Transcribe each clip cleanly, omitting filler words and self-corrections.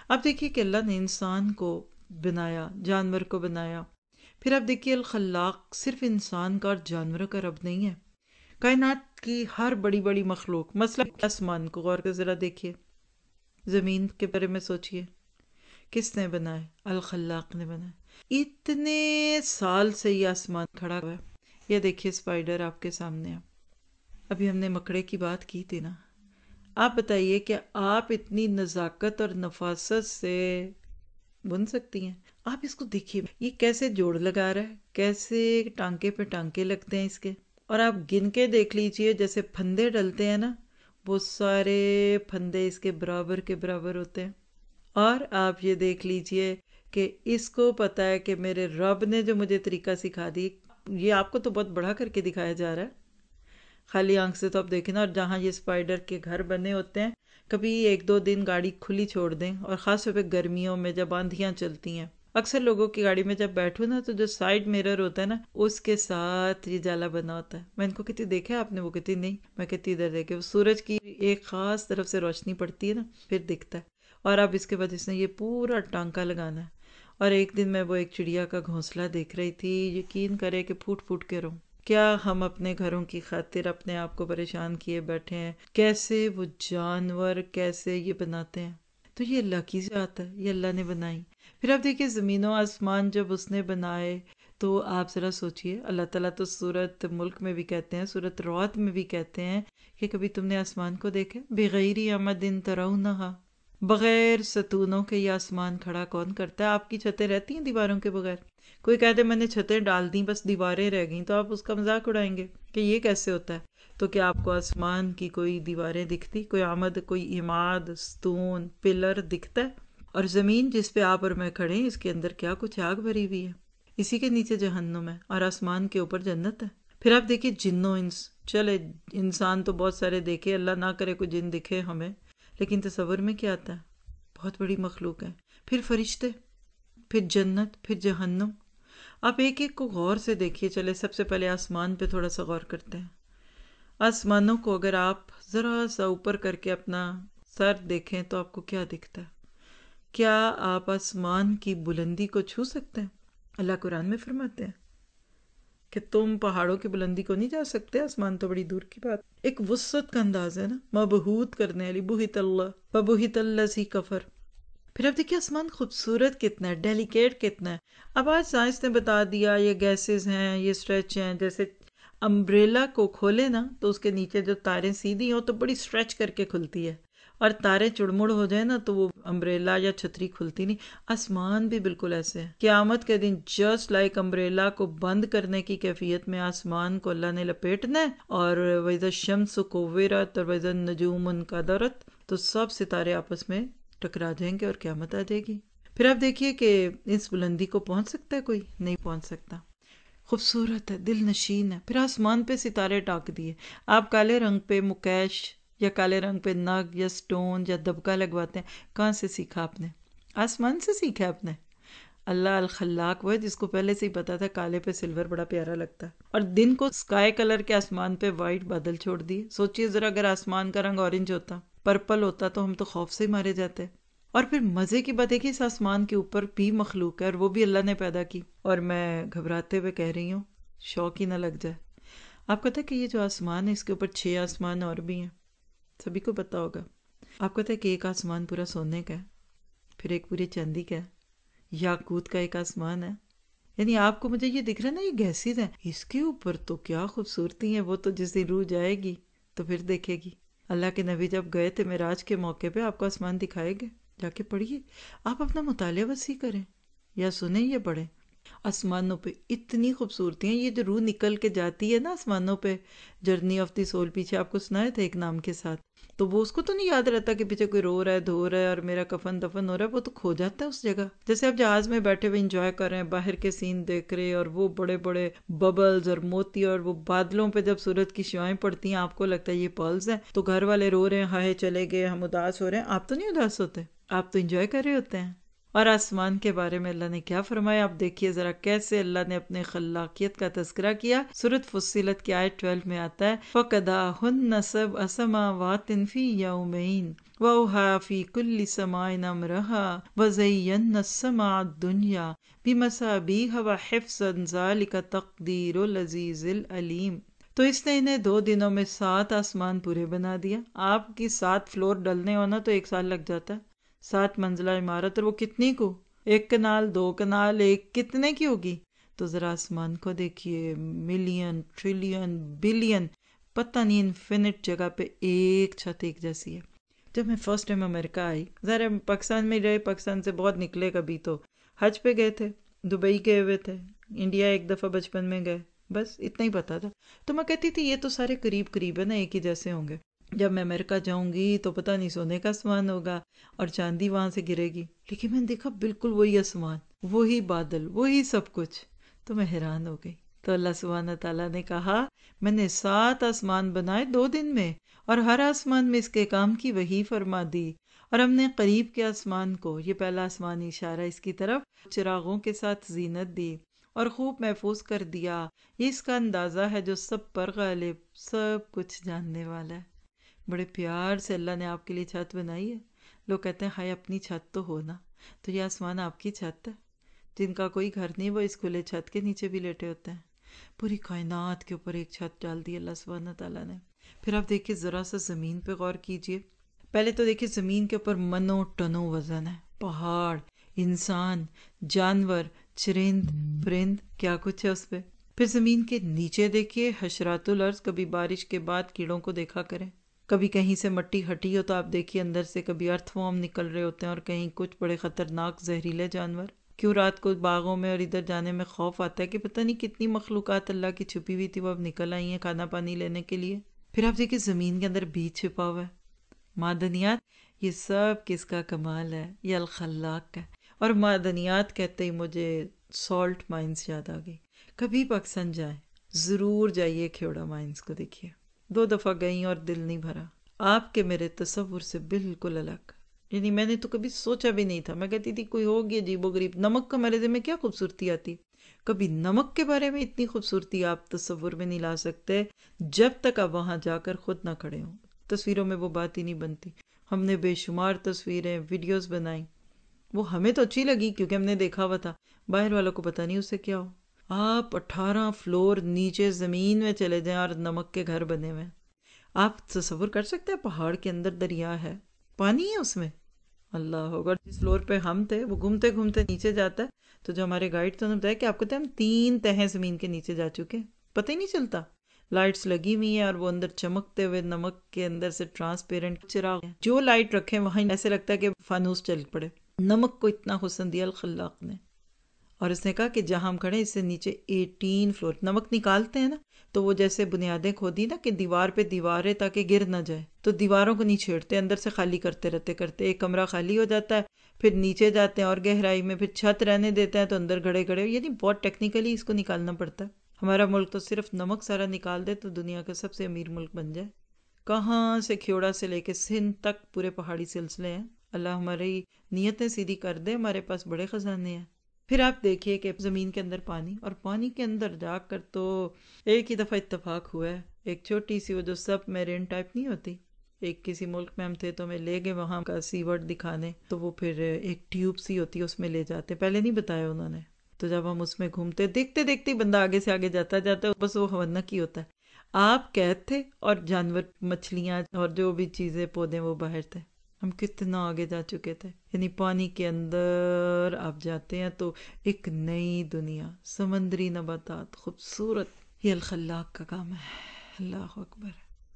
اب دیکھیے کہ اللہ نے انسان کو بنایا، جانور کو بنایا، پھر اب دیکھیے الخلاق صرف انسان کا اور جانوروں کا رب نہیں ہے، کائنات کی ہر بڑی بڑی مخلوق، مثلا آسمان کو غور کے ذرا دیکھیے، زمین کے بارے میں سوچیے، کس نے بنائے؟ الخلاق نے بنائے۔ اتنے سال سے یہ آسمان کھڑا ہوا ہے، یہ دیکھیے اسپائڈر آپ کے سامنے ہے۔ ابھی ہم نے مکڑے کی بات کی تھی نا، آپ بتائیے کہ آپ اتنی نزاکت اور نفاست سے بن سکتی ہیں؟ آپ اس کو دیکھیے، یہ کیسے جوڑ لگا رہا ہے، کیسے ٹانکے پہ ٹانکے لگتے ہیں اس کے، اور آپ گن کے دیکھ لیجئے جیسے پھندے ڈلتے ہیں نا، وہ سارے پھندے اس کے برابر ہوتے ہیں۔ اور آپ یہ دیکھ لیجئے کہ اس کو پتا ہے کہ میرے رب نے جو مجھے طریقہ سکھا دی، یہ آپ کو تو بہت بڑا کر کے دکھایا جا رہا ہے، خالی آنکھ سے تو آپ دیکھیں نا۔ اور جہاں یہ اسپائڈر کے گھر بنے ہوتے ہیں، کبھی ایک دو دن گاڑی کھلی چھوڑ دیں، اور خاص طور پہ گرمیوں میں جب آندھیاں چلتی ہیں، اکثر لوگوں کی گاڑی میں جب بیٹھوں نا، تو جو سائیڈ میرر ہوتا ہے نا، اس کے ساتھ یہ جالا بنا ہوتا ہے۔ میں ان کو کہتی دیکھا آپ نے؟ وہ کہتی نہیں۔ میں کہتی ادھر دیکھے، وہ سورج کی ایک خاص طرف سے روشنی پڑتی ہے نا، پھر دکھتا ہے۔ اور اب اس کے بعد اس نے یہ پورا ٹانکا لگانا ہے۔ اور ایک دن میں وہ ایک چڑیا کا گھونسلہ دیکھ رہی تھی، یقین کرے کہ پھوٹ پھوٹ کے رہوں۔ کیا ہم اپنے گھروں کی خاطر اپنے آپ کو پریشان کیے بیٹھے ہیں، کیسے وہ جانور کیسے یہ بناتے ہیں۔ تو یہ اللہ کی ذات ہے، یہ اللہ نے بنائی۔ پھر آپ دیکھیے زمین و آسمان جب اس نے بنائے، تو آپ ذرا سوچئے، اللہ تعالیٰ تو سورۃ ملک میں بھی کہتے ہیں، سورۃ رعد میں بھی کہتے ہیں کہ کبھی تم نے آسمان کو دیکھا؟ بغیر عمد ترونہا، بغیر ستونوں کے یہ آسمان کھڑا کون کرتا ہے؟ آپ کی چھتیں رہتی ہیں دیواروں کے بغیر؟ کوئی کہہ دے میں نے چھتیں ڈال دیں بس دیواریں رہ گئیں، تو آپ اس کا مذاق اڑائیں گے کہ یہ کیسے ہوتا ہے؟ تو کیا آپ کو آسمان کی کوئی دیواریں دکھتی، کوئی عمد، کوئی عماد، ستون، پلر دکھتا ہے؟ اور زمین جس پہ آپ اور میں کھڑے ہیں، اس کے اندر کیا کچھ آگ بھری ہوئی ہے، اسی کے نیچے جہنم ہے، اور آسمان کے اوپر جنت ہے۔ پھر آپ دیکھیے جن و انس، چلے انسان تو بہت سارے دیکھے، اللہ نہ کرے کوئی جن دکھے ہمیں، لیکن تصور میں کیا آتا ہے؟ بہت بڑی مخلوق ہے۔ پھر فرشتے، پھر جنت، پھر جہنم۔ آپ ایک ایک کو غور سے دیکھیے۔ چلے سب سے پہلے آسمان پہ تھوڑا سا غور کرتے ہیں۔ آسمانوں کو اگر آپ ذرا سا اوپر کر کے اپنا سر دیکھیں تو آپ کو کیا دکھتا ہے؟ کیا آپ آسمان کی بلندی کو چھو سکتے ہیں؟ اللہ قرآن میں فرماتے ہیں کہ تم پہاڑوں کی بلندی کو نہیں جا سکتے، آسمان تو بڑی دور کی بات۔ ایک وسعت کا انداز ہے نا، مبہوت کرنے والی، بہت اللہ فبہت الذی کفر۔ پھر اب دیکھیے آسمان خوبصورت کتنا ہے، ڈیلیکیٹ کتنا ہے۔ اب آج سائنس نے بتا دیا یہ گیسز ہیں، یہ اسٹریچ ہیں، جیسے امبریلا کو کھولے نا تو اس کے نیچے جو تاریں سیدھی ہوں تو بڑی اسٹریچ کر کے کھلتی ہے، اور تاریں چڑمڑ ہو جائیں نا تو وہ امبریلا یا چھتری کھلتی نہیں۔ آسمان بھی بالکل ایسے ہے، قیامت کے دن جسٹ لائک امبریلا کو بند کرنے کی کیفیت میں آسمان کو اللہ نے لپیٹنا ہے، اور وَإِذَا الشَّمْسُ كُوِّرَتْ اور وَإِذَا النُّجُومُ انكَدَرَتْ، تو سب ستارے آپس میں ٹکرا جائیں گے اور قیامت آ جائے گی۔ پھر آپ دیکھیے کہ اس بلندی کو پہنچ سکتا ہے کوئی؟ نہیں پہنچ سکتا۔ خوبصورت ہے، دل نشین ہے۔ پھر آسمان پہ ستارے ٹاک دیے، آپ کالے رنگ پہ مکیش یا کالے رنگ پہ نگ یا سٹون یا دبکا لگواتے ہیں، کہاں سے سیکھا آپ نے؟ آسمان سے سیکھا آپ نے؟ اللہ الخلاق وہ ہے جس کو پہلے سے ہی پتا تھا کالے پہ سلور بڑا پیارا لگتا ہے، اور دن کو سکائی کلر کے آسمان پہ وائٹ بادل چھوڑ دیے۔ سوچئے ذرا اگر آسمان کا رنگ اورنج ہوتا، پرپل ہوتا، تو ہم تو خوف سے ہی مارے جاتے۔ اور پھر مزے کی بات ہے کہ اس آسمان کے اوپر بھی مخلوق ہے، اور وہ بھی اللہ نے پیدا کی، اور میں گھبراتے ہوئے کہہ رہی ہوں، شوق ہی نہ لگ جائے۔ آپ کو پتہ ہے کہ یہ جو آسمان ہے اس کے اوپر 6 آسمان اور بھی ہیں، سبھی کو پتا ہوگا۔ آپ کو پتہ ہے کہ ایک آسمان پورا سونے کا ہے، پھر ایک پوری چاندی کا ہے، یاقوت کا ایک آسمان ہے۔ یعنی آپ کو مجھے یہ دکھ رہا ہے نا، یہ گیسز ہیں، اس کے اوپر تو کیا خوبصورتی ہے، وہ تو جس دن روح جائے گی تو پھر دیکھے گی۔ اللہ کے نبی جب گئے تھے معراج کے موقع پہ، آپ کو آسمان دکھائے گے، جا کے پڑھیے، آپ اپنا مطالعہ وسیع کریں، یا سنیں یا پڑھیں۔ آسمانوں پہ اتنی خوبصورتی ہیں، یہ جو روح نکل کے جاتی ہے نا آسمانوں پہ، جرنی آف دی سول، پیچھے آپ کو سنائے تھے ایک نام کے ساتھ، تو وہ اس کو تو نہیں یاد رہتا کہ پیچھے کوئی رو رہا ہے، دھو رہا ہے، اور میرا کفن دفن ہو رہا ہے، وہ تو کھو جاتا ہے اس جگہ۔ جیسے آپ جہاز میں بیٹھے ہوئے انجوائے کر رہے ہیں، باہر کے سین دیکھ رہے، اور وہ بڑے بڑے ببلز اور موتی، اور وہ بادلوں پہ جب سورج کی شعائیں پڑتی ہیں آپ کو لگتا ہے یہ پرلز ہیں، تو گھر والے رو رہے ہیں، ہائے چلے گئے، ہم اداس ہو رہے ہیں، آپ تو نہیں اداس ہوتے، آپ تو انجوائے کر رہے ہوتے ہیں۔ اور آسمان کے بارے میں اللہ نے کیا فرمایا، آپ دیکھیے ذرا کیسے اللہ نے اپنے خلاقیت کا تذکرہ کیا۔ سورۃ فصلت کی آیت 12 میں آتا ہے، فَقَضَاهُنَّ سَبْعَ سَمَاوَاتٍ فِي يَوْمَيْنِ، وَأَوْحَىٰ فِي كُلِّ سَمَاءٍ أَمْرَهَا وَزَيَّنَّا السَّمَاءَ الدُّنْيَا بِمَصَابِيحَ وَحِفْظًا ذَٰلِکَ تَقْدِیرُ الْعَزِیزِ الْعَلِیمِ۔ تو اس نے انہیں 2 دنوں میں 7 آسمان پورے بنا دیا۔ آپ کی 7 فلور ڈلنے ہونا تو 1 سال لگ جاتا ہے۔ 7 منزلہ عمارت، اور وہ کتنی کو؟ 1 کنال، 2 کنال، 1 کتنے کی ہوگی؟ تو ذرا آسمان کو دیکھیے، ملین، ٹریلین، بلین، پتہ نہیں انفینٹ جگہ پہ ایک چھت ایک جیسی ہے۔ جب میں فرسٹ ٹائم امریکہ آئی، ذرا پاکستان میں رہے، پاکستان سے بہت نکلے، کبھی تو حج پہ گئے تھے، دبئی گئے ہوئے تھے، انڈیا ایک دفعہ بچپن میں گئے، بس اتنا ہی پتا تھا۔ تو میں کہتی تھی یہ تو سارے قریب قریب ہے نا، ایک ہی جیسے ہوں گے، جب میں امریکہ جاؤں گی تو پتہ نہیں سونے کا آسمان ہوگا اور چاندی وہاں سے گرے گی، لیکن میں نے دیکھا بالکل وہی آسمان، وہی بادل، وہی سب کچھ، تو میں حیران ہو گئی۔ تو اللہ سبحانہ تعالیٰ نے کہا میں نے 7 آسمان بنائے 2 دن میں، اور ہر آسمان میں اس کے کام کی وحی فرما دی، اور ہم نے قریب کے آسمان کو، یہ پہلا آسمانی اشارہ اس کی طرف، چراغوں کے ساتھ زینت دی اور خوب محفوظ کر دیا۔ یہ اس کا اندازہ ہے جو سب پر غالب، سب کچھ جاننے والا ہے۔ بڑے پیار سے اللہ نے آپ کے لیے چھت بنائی ہے۔ لوگ کہتے ہیں ہائے اپنی چھت تو ہونا، تو یہ آسمان آپ کی چھت ہے۔ جن کا کوئی گھر نہیں وہ اس کھلے چھت کے نیچے بھی لیٹے ہوتے ہیں۔ پوری کائنات کے اوپر ایک چھت ڈال دی اللہ سبحانہ تعالیٰ نے۔ پھر آپ دیکھیے ذرا سا زمین پہ غور کیجئے۔ پہلے تو دیکھیے زمین کے اوپر منوں ٹنوں وزن ہے، پہاڑ، انسان، جانور، چرند پرند، کیا کچھ ہے اس پہ۔ پھر زمین کے نیچے دیکھیے حشرات الارض، کبھی بارش کے بعد کیڑوں کو دیکھا کریں، کبھی کہیں سے مٹی ہٹی ہو تو آپ دیکھیے اندر سے کبھی ارتھ وارم نکل رہے ہوتے ہیں، اور کہیں کچھ بڑے خطرناک زہریلے جانور۔ کیوں رات کو باغوں میں اور ادھر جانے میں خوف آتا ہے کہ پتہ نہیں کتنی مخلوقات اللہ کی چھپی ہوئی تھی وہ اب نکل آئی ہیں کھانا پانی لینے کے لیے۔ پھر آپ دیکھیں زمین کے اندر بیج چھپا ہوا ہے، معدنیات، یہ سب کس کا کمال ہے؟ یہ الخلاق کا ہے۔ اور معدنیات کہتے ہی مجھے سالٹ مائنز یاد آ گئی۔ کبھی پاکستان جائیں ضرور جائیے کھیوڑا مائنز کو دیکھیے، 2 دفعہ گئی اور دل نہیں بھرا، آپ کے میرے تصور سے بالکل الگ، یعنی میں نے تو کبھی سوچا بھی نہیں تھا۔ میں کہتی تھی کوئی ہوگی عجیب و غریب، نمک کا میرے ذہن میں کیا خوبصورتی آتی، کبھی نمک کے بارے میں اتنی خوبصورتی آپ تصور میں نہیں لا سکتے جب تک آپ وہاں جا کر خود نہ کھڑے ہوں۔ تصویروں میں وہ بات ہی نہیں بنتی۔ ہم نے بے شمار تصویریں، ویڈیوز بنائیں، وہ ہمیں تو اچھی لگی کیونکہ ہم نے دیکھا ہوا تھا، باہر والوں کو پتہ نہیں اس سے کیا ہو۔ آپ 18 فلور نیچے زمین میں چلے جائیں اور نمک کے گھر بنے ہوئے ہیں۔ آپ تصور کر سکتے ہیں پہاڑ کے اندر دریا ہے، پانی ہے اس میں، اللہ ہوگا۔ جس فلور پہ ہم تھے وہ گھومتے گھومتے نیچے جاتا ہے، تو جو ہمارے گائیڈ تھے انہوں نے بتایا کہ آپ کو ہم 3 تہیں زمین کے نیچے جا چکے ہیں، پتہ ہی نہیں چلتا۔ لائٹس لگی ہوئی ہیں اور وہ اندر چمکتے ہوئے نمک کے اندر سے ٹرانسپیرنٹ چراغ، جو لائٹ رکھیں وہیں ایسے لگتا ہے کہ فانوس چل پڑے۔ نمک کو اتنا حسن دیا الخلاق نے، اور اس نے کہا کہ جہاں ہم کھڑے اس سے نیچے 18 فلور، نمک نکالتے ہیں نا تو وہ جیسے بنیادیں کھودی نا کہ دیوار پہ دیوار ہے تاکہ گر نہ جائے، تو دیواروں کو نہیں چھیڑتے، اندر سے خالی کرتے رہتے ایک کمرہ خالی ہو جاتا ہے، پھر نیچے جاتے ہیں اور گہرائی میں پھر چھت رہنے دیتے ہیں تو اندر گھڑے گھڑے، یعنی بہت ٹیکنیکلی اس کو نکالنا پڑتا ہے۔ ہمارا ملک تو صرف نمک سارا نکال دے تو دنیا کا سب سے امیر ملک بن جائے۔ کہاں سے کھیوڑا سے لے کے سندھ تک پورے پہاڑی سلسلے ہیں۔ اللہ ہماری نیتیں سیدھی کر دے، ہمارے پاس بڑے خزانے ہیں۔ پھر آپ دیکھیے کہ زمین کے اندر پانی، اور پانی کے اندر جا کر تو ایک ہی دفعہ اتفاق ہوا ہے، ایک چھوٹی سی وہ جو سب میرین ٹائپ نہیں ہوتی، ایک کسی ملک میں ہم تھے تو ہمیں لے گئے وہاں کا سی ورڈ دکھانے، تو وہ پھر ایک ٹیوب سی ہوتی ہے اس میں لے جاتے، پہلے نہیں بتایا انہوں نے، تو جب ہم اس میں گھومتے دیکھتے دیکھتے بندہ آگے سے آگے جاتا جاتا ہے، بس وہ ہونک ہی ہوتا ہے، آپ قید تھے اور جانور، مچھلیاں اور جو بھی چیزیں پودے وہ باہر تھے۔ ہم کتنا آگے جا چکے تھے، یعنی پانی کے اندر آپ جاتے ہیں تو ایک نئی دنیا، سمندری نباتات، خوبصورت، یہ الخلاق کا کام ہے، اللہ اکبر۔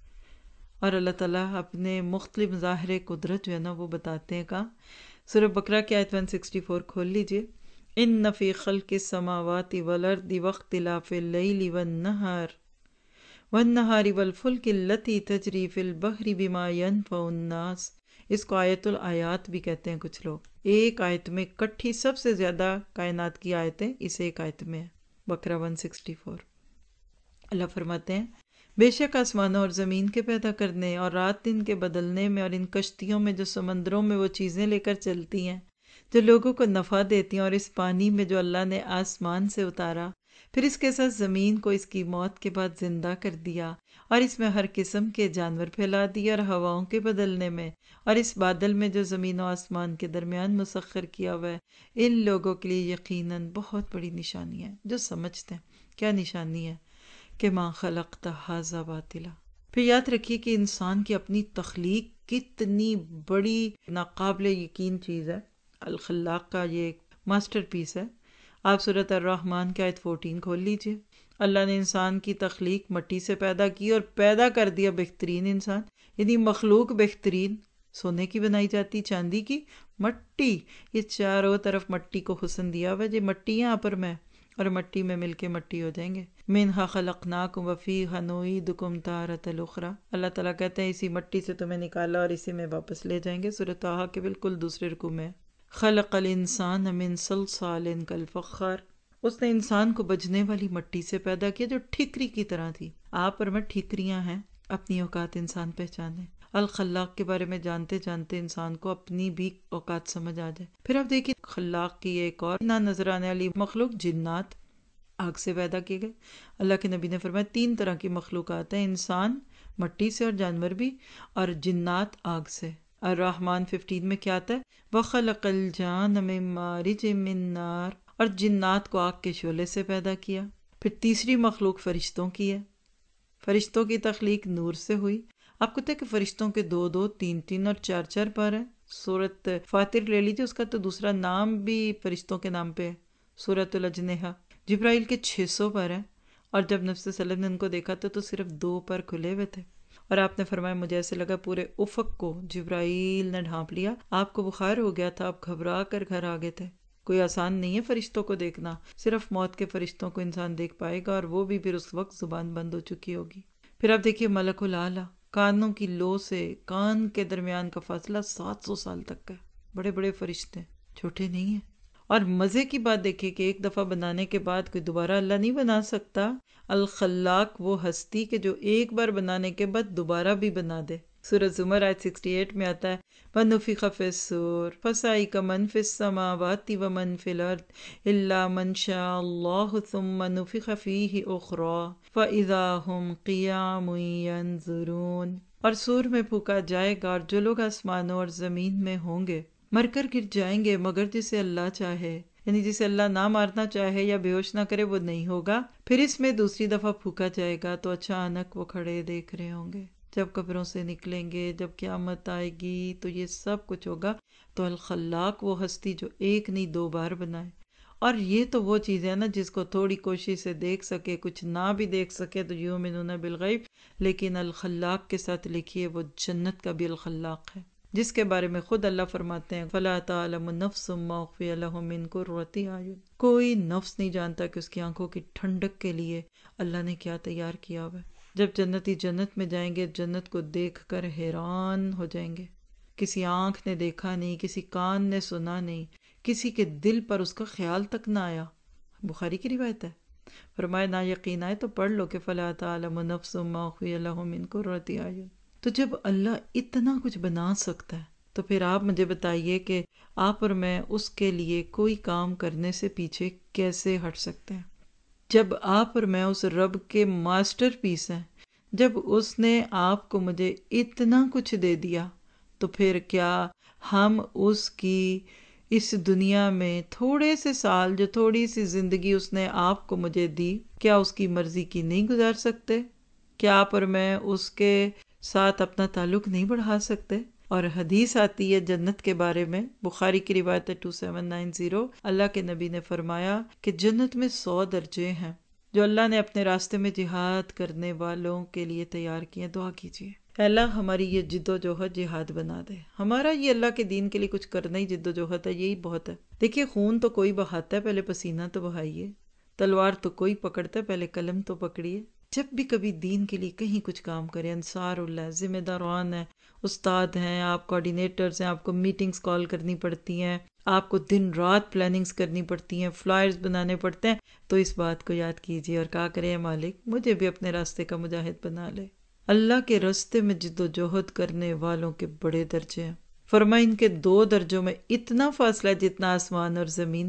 اور اللہ تعالیٰ اپنے مختلف ظاہر قدرت جو ہے نا وہ بتاتے ہیں کہاں، سورہ بقرہ کی آیت 164 کھول لیجئے، ان فی خلق السماوات والارض واختلاف اللیل والنہار والفلک التی تجری فی البحر بما ینفع الناس، اس کو آیت الآیات بھی کہتے ہیں کچھ لوگ، ایک آیت میں کٹھی سب سے زیادہ کائنات کی آیتیں اس ایک آیت میں ہیں، بقرہ 164۔ اللہ فرماتے ہیں بے شک آسمانوں اور زمین کے پیدا کرنے اور رات دن کے بدلنے میں اور ان کشتیوں میں جو سمندروں میں وہ چیزیں لے کر چلتی ہیں جو لوگوں کو نفع دیتی ہیں، اور اس پانی میں جو اللہ نے آسمان سے اتارا، پھر اس کے ساتھ زمین کو اس کی موت کے بعد زندہ کر دیا، اور اس میں ہر قسم کے جانور پھیلا دیے، اور ہواؤں کے بدلنے میں، اور اس بادل میں جو زمین و آسمان کے درمیان مسخر کیا ہوا ہے، ان لوگوں کے لیے یقیناً بہت بڑی نشانی ہے جو سمجھتے ہیں۔ کیا نشانی ہے؟ کہ ما خلقت ھذا باطلا۔ پھر یاد رکھیے کہ انسان کی اپنی تخلیق کتنی بڑی ناقابل یقین چیز ہے۔ الخلاق کا یہ ایک ماسٹر پیس ہے۔ آپ سورۃ الرحمن کی آیت 14 کھول لیجئے۔ اللہ نے انسان کی تخلیق مٹی سے پیدا کی اور پیدا کر دیا بہترین انسان، یعنی مخلوق بہترین۔ سونے کی بنائی جاتی، چاندی کی، مٹی، یہ چاروں طرف مٹی کو حسن دیا ہوا، یہ مٹی یہاں پر میں، اور مٹی میں مل کے مٹی ہو جائیں گے۔ منہا خلقناکم وفیہا نعیدکم تارۃ اخری۔ اللہ تعالیٰ کہتے ہیں اسی مٹی سے تمہیں نکالا اور اسی میں واپس لے جائیں گے۔ سورۃ طٰہٰ کے بالکل دوسرے رکوع میں۔ خلق الانسان من صلصال کالفخار۔ اس نے انسان کو بجنے والی مٹی سے پیدا کیا جو ٹھیکری کی طرح تھی۔ آپ اور میں ٹھیکریاں ہیں، اپنی اوقات انسان پہچانے۔ الخلاق کے بارے میں جانتے جانتے انسان کو اپنی بھی اوقات سمجھ آ جائے۔ پھر آپ دیکھیے خلاق کی ایک اور نہ نظر آنے والی مخلوق، جنات، آگ سے پیدا کیے گئے۔ اللہ کے نبی نے فرمایا 3 طرح کی مخلوقات ہیں، انسان مٹی سے اور جانور بھی، اور جنات آگ سے۔ الرحمن 15 میں کیا آتا ہے؟ وَخَلَقَ الْجَانَّ مِن مَارِجٍ مِّن نَار، اور جنات کو آگ کے شعلے سے پیدا کیا۔ پھر تیسری مخلوق فرشتوں کی ہے۔ فرشتوں کی تخلیق نور سے ہوئی۔ آپ کو پتہ ہے کہ فرشتوں کے 2 3 اور 4 پر ہیں۔ سورۃ فاطر لے لیجیے، اس کا تو دوسرا نام بھی فرشتوں کے نام پہ ہے، سورۃ الاجنحہ۔ جبرائیل کے 600 پر ہیں، اور جب نبی صلی اللہ علیہ وسلم نے ان کو دیکھا تو صرف 2 پر کھلے ہوئے تھے، اور آپ نے فرمایا مجھے ایسے لگا پورے افق کو جبرائیل نے ڈھانپ لیا۔ آپ کو بخار ہو گیا تھا، آپ گھبرا کر گھر آ گئے تھے۔ کوئی آسان نہیں ہے فرشتوں کو دیکھنا، صرف موت کے فرشتوں کو انسان دیکھ پائے گا، اور وہ بھی پھر اس وقت زبان بند ہو چکی ہوگی۔ پھر آپ دیکھیے ملک الاعلیٰ، کانوں کی لو سے کان کے درمیان کا فاصلہ 700 سال تک کا ہے۔ بڑے بڑے فرشتے، چھوٹے نہیں ہیں۔ اور مزے کی بات دیکھیے کہ ایک دفعہ بنانے کے بعد کوئی دوبارہ اللہ نہیں بنا سکتا۔ الخلاق وہ ہستی کہ جو ایک بار بنانے کے بعد دوبارہ بھی بنا دے۔ سورہ زمر آیت 68 میں آتا ہے وَنُفِخَ فِي الصُّورِ فَصَعِقَ مَن فِي السَّمَاوَاتِ وَمَن فِي الْأَرْضِ إِلَّا مَن شَاءَ اللَّهُ ثُمَّ نُفِخَ فِيهِ أُخْرَىٰ فَإِذَا هُمْ قِيَامٌ يَنظُرُونَ۔ اور سور میں پھونکا جائے گا، اور جو لوگ آسمانوں اور زمین میں ہوں گے مر کر گر جائیں گے، مگر جسے اللہ چاہے، یعنی جسے اللہ نہ مارنا چاہے یا بے ہوش نہ کرے وہ نہیں ہوگا۔ پھر اس میں دوسری دفعہ پھونکا جائے گا تو اچانک وہ کھڑے دیکھ رہے ہوں گے۔ جب قبروں سے نکلیں گے، جب قیامت آئے گی تو یہ سب کچھ ہوگا۔ تو الخلاق وہ ہستی جو ایک نہیں 2 بار بنائے۔ اور یہ تو وہ چیز ہے نا جس کو تھوڑی کوشش سے دیکھ سکے، کچھ نہ بھی دیکھ سکے تو یؤمنون بالغیب، لیکن الخلاق کے ساتھ لکھیے وہ جنت کا بھی الخلاق ہے، جس کے بارے میں خود اللہ فرماتے ہیں فَلَا تَعْلَمُ نَفْسٌ مَّا أُخْفِيَ لَهُم مِّن قُرَّةِ أَعْيُنٍ۔ کوئی نفس نہیں جانتا کہ اس کی آنکھوں کی ٹھنڈک کے لیے اللہ نے کیا تیار کیا ہوا ہے۔ جب جنتی جنت میں جائیں گے، جنت کو دیکھ کر حیران ہو جائیں گے۔ کسی آنکھ نے دیکھا نہیں، کسی کان نے سنا نہیں، کسی کے دل پر اس کا خیال تک نہ آیا۔ بخاری کی روایت ہے۔ فرمایا نہ یقین آئے تو پڑھ لو کہ فَلَا تَعْلَمُ نَفْسٌ مَّا أُخْفِيَ لَهُم مِّن قُرَّةِ أَعْيُنٍ۔ تو جب اللہ اتنا کچھ بنا سکتا ہے تو پھر آپ مجھے بتائیے کہ آپ اور میں اس کے لیے کوئی کام کرنے سے پیچھے کیسے ہٹ سکتے ہیں؟ جب آپ اور میں اس رب کے ماسٹر پیس ہیں، جب اس نے آپ کو مجھے اتنا کچھ دے دیا، تو پھر کیا ہم اس کی اس دنیا میں تھوڑے سے سال، جو تھوڑی سی زندگی اس نے آپ کو مجھے دی، کیا اس کی مرضی کی نہیں گزار سکتے؟ کیا آپ اور میں اس کے ساتھ اپنا تعلق نہیں بڑھا سکتے؟ اور حدیث آتی ہے جنت کے بارے میں، بخاری کی روایت ہے 2790، اللہ کے نبی نے فرمایا کہ جنت میں 100 درجے ہیں جو اللہ نے اپنے راستے میں جہاد کرنے والوں کے لیے تیار کیے۔ دعا کیجیے اے اللہ ہماری یہ جد و جہد جہاد بنا دے، ہمارا یہ اللہ کے دین کے لیے کچھ کرنا ہی جد و جہد ہے، یہی بہت ہے۔ دیکھیے خون تو کوئی بہاتا ہے، پہلے پسینہ تو بہائیے، تلوار تو کوئی پکڑتا ہے، پہلے قلم تو پکڑیے۔ جب بھی کبھی دین کے لیے کہیں کچھ کام کریں، انصار اللہ، ذمہ داران ہیں، استاد ہیں، آپ کوآرڈینیٹرز ہیں، آپ کو میٹنگز کال کرنی پڑتی ہیں، آپ کو دن رات پلاننگز کرنی پڑتی ہیں، فلائرز بنانے پڑتے ہیں، تو اس بات کو یاد کیجیے اور کہا کریں مالک مجھے بھی اپنے راستے کا مجاہد بنا لے۔ اللہ کے راستے میں جد و جہد کرنے والوں کے بڑے درجے ہیں۔ فرمایا ان کے 2 درجوں میں اتنا فاصلہ ہے جتنا آسمان اور زمین میں۔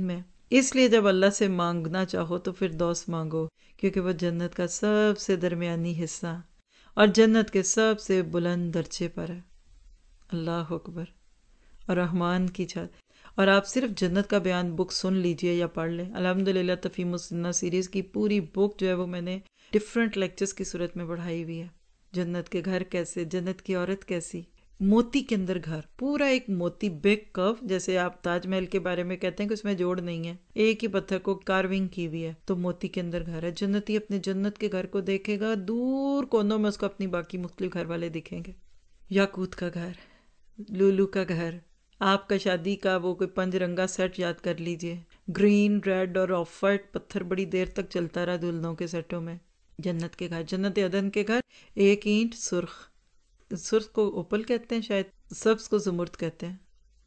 اس لیے جب اللہ سے مانگنا چاہو تو فردوس مانگو، کیونکہ وہ جنت کا سب سے درمیانی حصہ اور جنت کے سب سے بلند درجے پر ہے۔ اللہ اکبر! اور رحمان کی چھت۔ اور آپ صرف جنت کا بیان بک سن لیجئے یا پڑھ لیں۔ الحمدللہ تفہیم السنہ سیریز کی پوری بک جو ہے وہ میں نے ڈفرینٹ لیکچرز کی صورت میں پڑھائی ہوئی ہے۔ جنت کے گھر کیسے، جنت کی عورت کیسی، موتی کے اندر گھر، پورا ایک موتی بگ کرو، جیسے آپ تاج محل کے بارے میں کہتے ہیں کہ اس میں جوڑ نہیں ہے، ایک ہی پتھر کو کارونگ کی ہوئی ہے، تو موتی کے اندر گھر ہے۔ جنتی اپنے جنت کے گھر کو دیکھے گا، دور کونوں میں اس کو اپنی باقی مختلف گھر والے دکھیں گے۔ یاقوت کا گھر، لولو کا گھر، آپ کا شادی کا وہ کوئی 5 رنگا سیٹ یاد کر لیجئے، گرین، ریڈ اور آف وائٹ پتھر بڑی دیر تک چلتا رہا دلہنوں کے سیٹوں میں۔ جنت کے گھر، جنت عدن کے گھر، ایک اینٹ سرخ، سرخ کو اوپل کہتے ہیں شاید، سبز کو زمرد کہتے ہیں،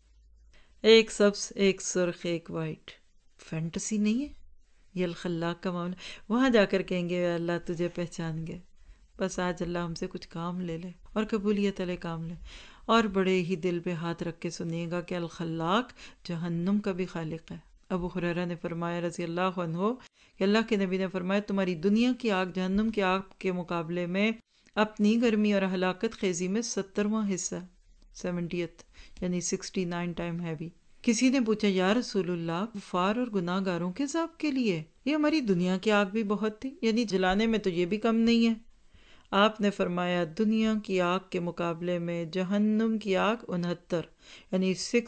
ایک سبز، ایک سرخ، ایک وائٹ۔ فینٹسی نہیں ہے یہ الخلاق کا معاملہ؟ وہاں جا کر کہیں گے اے اللہ تجھے پہچان گئے، بس آج اللہ ہم سے کچھ کام لے لے اور قبولیت والے کام لے۔ اور بڑے ہی دل پہ ہاتھ رکھ کے سنیے گا کہ الخلاق جہنم کا بھی خالق ہے۔ ابو ہریرہ نے فرمایا رضی اللہ عنہ کہ اللہ کے نبی نے فرمایا تمہاری دنیا کی آگ جہنم کی آگ کے مقابلے میں اپنی گرمی اور ہلاکت خیزی میں 70واں حصہ، 70th، یعنی 69 ٹائم ہیوی۔ کسی نے پوچھا یا رسول اللہ، کفار اور گناہ گاروں کے عذاب کے لیے؟ یہ ہماری دنیا کی آگ بھی بہت تھی، یعنی جلانے میں تو یہ بھی کم نہیں ہے۔ آپ نے فرمایا دنیا کی آگ کے مقابلے میں جہنم کی آگ 69، یعنی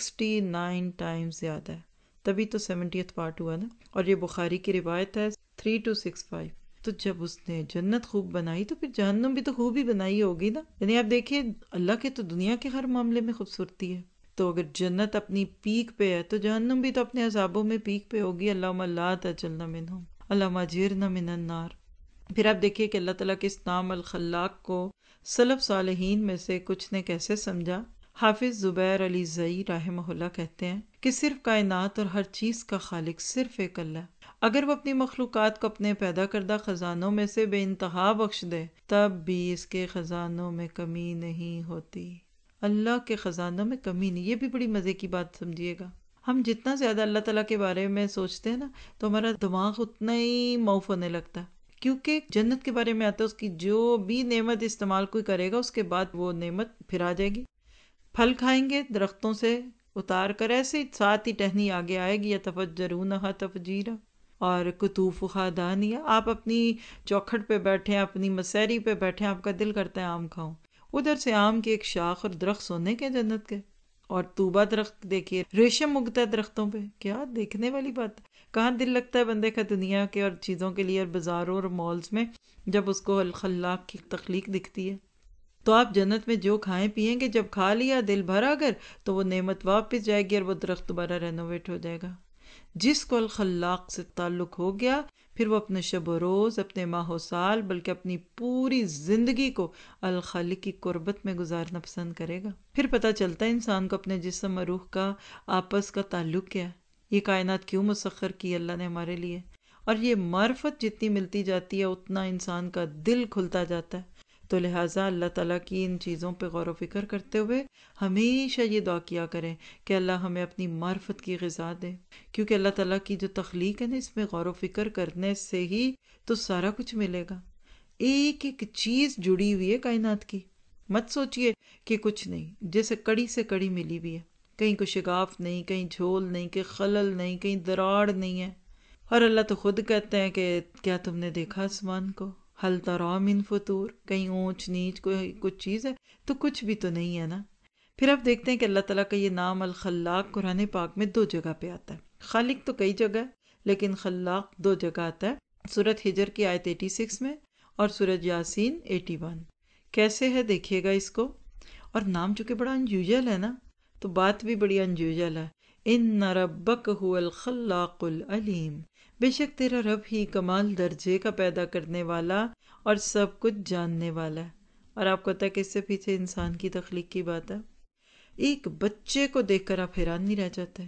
69 ٹائم زیادہ ہے، تبھی تو 70th پارٹ ہوا نا۔ اور یہ بخاری کی روایت ہے 3265۔ تو جب اس نے جنت خوب بنائی تو پھر جہنم بھی تو خوب ہی بنائی ہوگی نا۔ یعنی آپ دیکھیے اللہ کے تو دنیا کے ہر معاملے میں خوبصورتی ہے، تو اگر جنت اپنی پیک پہ ہے تو جہنم بھی تو اپنے عذابوں میں پیک پہ ہوگی۔ اللہم لا تجلنا منہم، اللہم اجرنا من النار۔ پھر آپ دیکھیے کہ اللہ تعالیٰ کے اس نام الخلاق کو سلف صالحین میں سے کچھ نے کیسے سمجھا۔ حافظ زبیر علی زئی رحمہ اللہ کہتے ہیں کہ صرف کائنات اور ہر چیز کا خالق صرف ایک اللہ ہے۔ اگر وہ اپنی مخلوقات کو اپنے پیدا کردہ خزانوں میں سے بے انتہا بخش دے تب بھی اس کے خزانوں میں کمی نہیں ہوتی۔ اللہ کے خزانوں میں کمی نہیں، یہ بھی بڑی مزے کی بات سمجھیے گا۔ ہم جتنا زیادہ اللہ تعالیٰ کے بارے میں سوچتے ہیں نا تو ہمارا دماغ اتنا ہی معاف ہونے لگتا ہے، کیونکہ جنت کے بارے میں آتا ہے اس کی جو بھی نعمت استعمال کوئی کرے گا اس کے بعد وہ نعمت پھر آ جائے گی۔ پھل کھائیں گے درختوں سے اتار کر، ایسے ہی ساتھ ہی ٹہنی آگے آئے گی، یتفجرونہا تفجیرا، اور قطوفہا دانیہ۔ آپ اپنی چوکھٹ پہ بیٹھے، اپنی مسیری پہ بیٹھے، آپ کا دل کرتا ہے آم کھاؤں، ادھر سے آم کی ایک شاخ اور درخت سونے کے جنت کے، اور طوبہ درخت دیکھیے، ریشم اگتا ہے درختوں پہ، کیا دیکھنے والی بات ہے۔ کہاں دل لگتا ہے بندے کا دنیا کے اور چیزوں کے لیے اور بازاروں اور مالز میں جب اس کو الخلاق کی تخلیق دکھتی ہے۔ تو آپ جنت میں جو کھائیں پیئیں گے، جب کھا لیا دل بھرا اگر تو وہ نعمت واپس جائے گی اور وہ درخت دوبارہ رینوویٹ ہو جائے گا۔ جس کو الخلاق سے تعلق ہو گیا پھر وہ اپنے شب و روز، اپنے ماہ و سال، بلکہ اپنی پوری زندگی کو الخالق کی قربت میں گزارنا پسند کرے گا۔ پھر پتہ چلتا ہے انسان کو اپنے جسم اور روح کا آپس کا تعلق کیا ہے، یہ کائنات کیوں مسخر کی اللہ نے ہمارے لیے۔ اور یہ معرفت جتنی ملتی جاتی ہے اتنا انسان کا دل کھلتا جاتا ہے۔ تو لہٰذا اللہ تعالیٰ کی ان چیزوں پہ غور و فکر کرتے ہوئے ہمیشہ یہ دعا کیا کریں کہ اللہ ہمیں اپنی معرفت کی غذا دے، کیونکہ اللہ تعالیٰ کی جو تخلیق ہے نا اس میں غور و فکر کرنے سے ہی تو سارا کچھ ملے گا۔ ایک ایک چیز جڑی ہوئی ہے کائنات کی، مت سوچئے کہ کچھ نہیں، جیسے کڑی سے کڑی ملی ہوئی ہے، کہیں کوئی شگاف نہیں، کہیں جھول نہیں، کہیں خلل نہیں، کہیں دراڑ نہیں ہے۔ اور اللہ تو خود کہتے ہیں کہ کیا تم نے دیکھا آسمان کو، حل تری من فطور، کہیں اونچ نیچ کوئی کچھ چیز ہے؟ تو کچھ بھی تو نہیں ہے نا۔ پھر آپ دیکھتے ہیں کہ اللہ تعالیٰ کا یہ نام الخلاق قرآن پاک میں 2 جگہ پہ آتا ہے۔ خالق تو کئی جگہ ہے لیکن خلاق 2 جگہ آتا ہے، سورۃ ہجر کی آیت 86 میں اور سورۃ یاسین 81۔ کیسے ہے دیکھیے گا اس کو، اور نام چونکہ بڑا انیوژل ہے نا تو بات بھی بڑی انیوژل ہے۔ ان ربک هو الخلاق العلیم، بے شک تیرا رب ہی کمال درجے کا پیدا کرنے والا اور سب کچھ جاننے والا ہے۔ اور آپ کو پتہ ہے کہ اس سے پیچھے انسان کی تخلیق کی بات ہے۔ ایک بچے کو دیکھ کر آپ حیران نہیں رہ جاتے،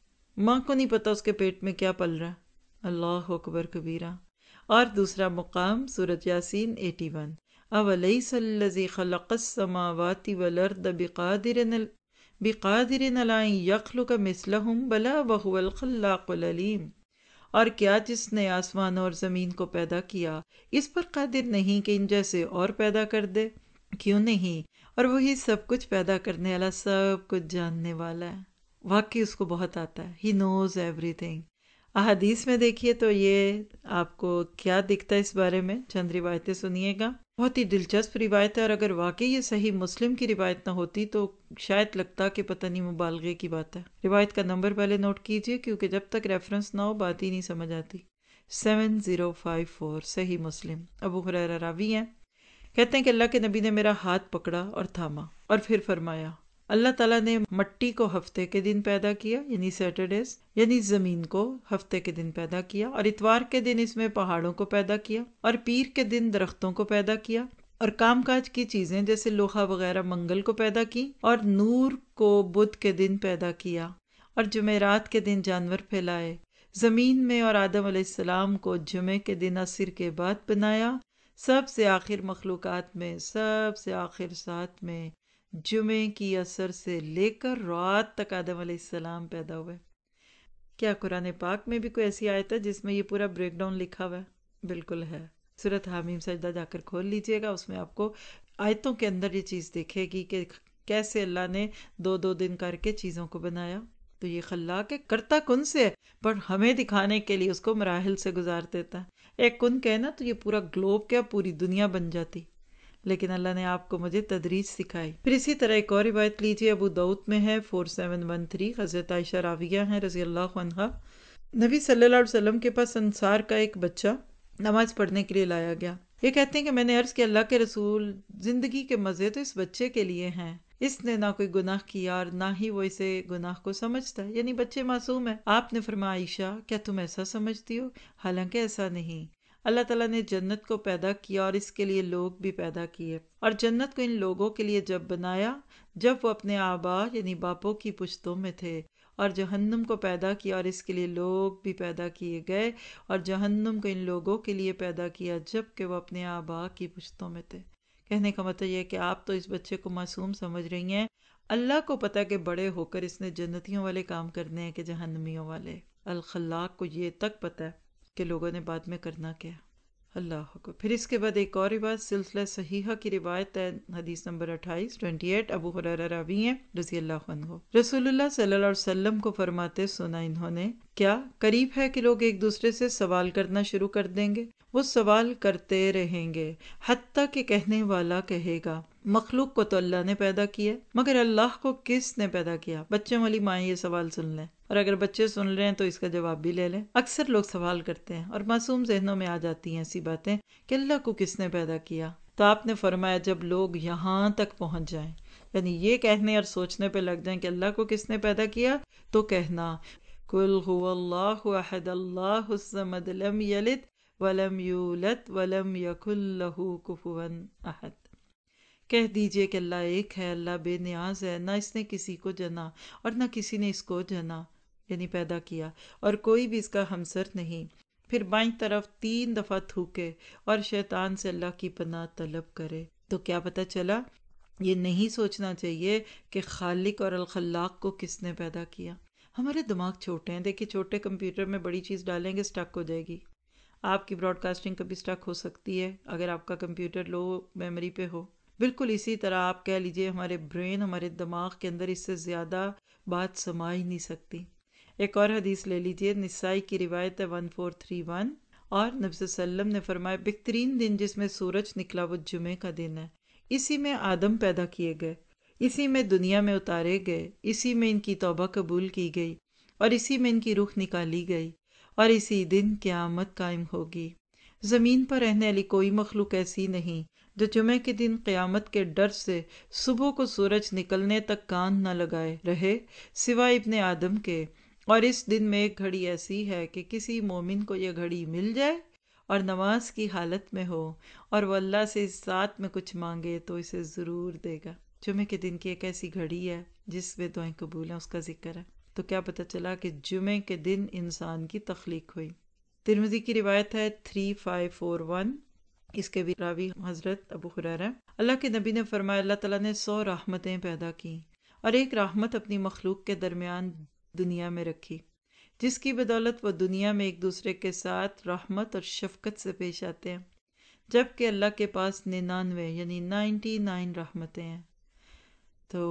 ماں کو نہیں پتا اس کے پیٹ میں کیا پل رہا ہے، اللہ اکبر کبیرہ۔ اور دوسرا مقام سورۃ یاسین 81، اولیس الذی خلق السماوات والارض بقادر علی ان یخلق مثلہم بلی وہو الخلاق العلیم۔ اور کیا جس نے آسمانوں اور زمین کو پیدا کیا اس پر قادر نہیں کہ ان جیسے اور پیدا کر دے؟ کیوں نہیں، اور وہی سب کچھ پیدا کرنے والا، سب کچھ جاننے والا ہے۔ واقعی اس کو بہت آتا ہے، ہی نوز ایوری تھنگ۔ احادیث میں دیکھیے تو یہ آپ کو کیا دکھتا ہے اس بارے میں، چند روایتیں سنیے گا، بہت ہی دلچسپ روایت ہے، اور اگر واقعی یہ صحیح مسلم کی روایت نہ ہوتی تو شاید لگتا کہ پتہ نہیں مبالغے کی بات ہے۔ روایت کا نمبر پہلے نوٹ کیجئے، کیونکہ جب تک ریفرنس نہ ہو بات ہی نہیں سمجھ آتی۔ 7054 صحیح مسلم۔ ابو ہریرہ راوی ہیں، کہتے ہیں کہ اللہ کے نبی نے میرا ہاتھ پکڑا اور تھاما، اور پھر فرمایا، اللہ تعالیٰ نے مٹی کو ہفتے کے دن پیدا کیا، یعنی سیٹرڈیز، یعنی زمین کو ہفتے کے دن پیدا کیا، اور اتوار کے دن اس میں پہاڑوں کو پیدا کیا، اور پیر کے دن درختوں کو پیدا کیا، اور کام کاج کی چیزیں جیسے لوہا وغیرہ منگل کو پیدا کی، اور نور کو بدھ کے دن پیدا کیا، اور جمعرات کے دن جانور پھیلائے، زمین میں اور آدم علیہ السلام کو جمعے کے دن عصر کے بعد بنایا، سب سے آخر مخلوقات میں، سب سے آخر ساتھ میں جمعے کی عصر سے لے کر رات تک آدم علیہ السلام پیدا ہوئے۔ کیا قرآن پاک میں بھی کوئی ایسی آیت ہے جس میں یہ پورا بریک ڈاؤن لکھا ہوا ہے؟ بالکل ہے، سورۃ حامیم سجدہ جا کر کھول لیجئے گا، اس میں آپ کو آیتوں کے اندر یہ چیز دیکھے گی کہ کیسے اللہ نے دو دو دن کر کے چیزوں کو بنایا۔ تو یہ خلاق ہے، کرتا کن سے ہے، پر ہمیں دکھانے کے لیے اس کو مراحل سے گزار دیتا ہے۔ ایک کن کہنا تو یہ پورا گلوب کیا پوری دنیا بن جاتی، لیکن اللہ نے آپ کو مجھے تدریج سکھائی۔ پھر اسی طرح ایک اور روایت لیجیے، ابو داؤد میں ہے 4713، حضرت عائشہ راویہ ہیں رضی اللہ عنہا، نبی صلی اللہ علیہ وسلم کے پاس انصار کا ایک بچہ نماز پڑھنے کے لیے لایا گیا۔ یہ کہتے ہیں کہ میں نے عرض کیا، اللہ کے رسول، زندگی کے مزے تو اس بچے کے لیے ہیں، اس نے نہ کوئی گناہ کیا اور نہ ہی وہ اسے گناہ کو سمجھتا ہے، یعنی بچے معصوم ہے۔ آپ نے فرمایا، عائشہ کیا تم ایسا سمجھتی ہو؟ حالانکہ ایسا نہیں، اللہ تعالیٰ نے جنت کو پیدا کیا اور اس کے لیے لوگ بھی پیدا کیے، اور جنت کو ان لوگوں کے لیے جب بنایا جب وہ اپنے آبا یعنی باپوں کی پشتوں میں تھے، اور جہنم کو پیدا کیا اور اس کے لیے لوگ بھی پیدا کیے گئے، اور جہنم کو ان لوگوں کے لیے پیدا کیا جب کہ وہ اپنے آبا کی پشتوں میں تھے۔ کہنے کا مطلب یہ ہے کہ آپ تو اس بچے کو معصوم سمجھ رہی ہیں، اللہ کو پتہ کہ بڑے ہو کر اس نے جنتیوں والے کام کرنے ہیں کہ جہنمیوں والے۔ الخلاق کو یہ تک پتہ ہے کہ لوگوں نے بعد میں کرنا کیا۔ اللہ کو پھر اس کے بعد ایک اور روایت سلسلہ صحیحہ کی روایت ہے، حدیث نمبر 28 ابو ہریرہ راوی ہیں رضی اللہ عنہ، رسول اللہ صلی اللہ علیہ وسلم کو فرماتے سنا انہوں نے، کیا قریب ہے کہ لوگ ایک دوسرے سے سوال کرنا شروع کر دیں گے؟ وہ سوال کرتے رہیں گے حتیٰ کہ کہنے والا کہے گا، مخلوق کو تو اللہ نے پیدا کیا، مگر اللہ کو کس نے پیدا کیا؟ بچوں والی مائیں یہ سوال سن لیں، اور اگر بچے سن رہے ہیں تو اس کا جواب بھی لے لیں۔ اکثر لوگ سوال کرتے ہیں اور معصوم ذہنوں میں آ جاتی ہیں ایسی باتیں کہ اللہ کو کس نے پیدا کیا؟ تو آپ نے فرمایا جب لوگ یہاں تک پہنچ جائیں، یعنی یہ کہنے اور سوچنے پہ لگ جائیں کہ اللہ کو کس نے پیدا کیا، تو کہنا، قل هو اللہ احد اللہ الصمد لم یلد ولم یولد ولم یکن لہ کفوا احد۔ کہہ دیجئے کہ اللہ ایک ہے، اللہ بے نیاز ہے، نہ اس نے کسی کو جنا اور نہ کسی نے اس کو جنا یعنی پیدا کیا، اور کوئی بھی اس کا ہمسر نہیں۔ پھر بائیں طرف 3 دفعہ تھوکے اور شیطان سے اللہ کی پناہ طلب کرے۔ تو کیا پتہ چلا؟ یہ نہیں سوچنا چاہیے کہ خالق اور الخلاق کو کس نے پیدا کیا۔ ہمارے دماغ چھوٹے ہیں، دیکھیے چھوٹے کمپیوٹر میں بڑی چیز ڈالیں گے سٹک ہو جائے گی، آپ کی براڈ کاسٹنگ کبھی سٹک ہو سکتی ہے اگر آپ کا کمپیوٹر لو میموری پہ ہو۔ بالکل اسی طرح آپ کہہ لیجئے ہمارے برین، ہمارے دماغ کے اندر اس سے زیادہ بات سما ہی نہیں سکتی۔ ایک اور حدیث لے لیجئے، نسائی کی روایت ہے 1431، اور نبی صلی اللہ علیہ وسلم نے فرمایا، بہترین دن جس میں سورج نکلا وہ جمعے کا دن ہے، اسی میں آدم پیدا کیے گئے، اسی میں دنیا میں اتارے گئے، اسی میں ان کی توبہ قبول کی گئی، اور اسی میں ان کی روح نکالی گئی، اور اسی دن قیامت قائم ہوگی۔ زمین پر رہنے والی کوئی مخلوق ایسی نہیں جو جمعے کے دن قیامت کے ڈر سے صبح کو سورج نکلنے تک کان نہ لگائے رہے سوائے ابن آدم کے، اور اس دن میں ایک گھڑی ایسی ہے کہ کسی مومن کو یہ گھڑی مل جائے اور نماز کی حالت میں ہو اور وہ اللہ سے اس ساتھ میں کچھ مانگے تو اسے ضرور دے گا۔ جمعے کے دن کی ایک ایسی گھڑی ہے جس میں دعائیں قبول ہیں، اس کا ذکر ہے۔ تو کیا پتہ چلا کہ جمعے کے دن انسان کی تخلیق ہوئی۔ ترمذی کی روایت ہے 3541، اس کے بھی راوی حضرت ابو ہریرہ، اللہ کے نبی نے فرمایا، اللہ تعالیٰ نے 100 رحمتیں پیدا کی اور ایک رحمت اپنی مخلوق کے درمیان دنیا میں رکھی، جس کی بدولت وہ دنیا میں ایک دوسرے کے ساتھ رحمت اور شفقت سے پیش آتے ہیں، جبکہ اللہ کے پاس 99 یعنی 99 رحمتیں ہیں۔ تو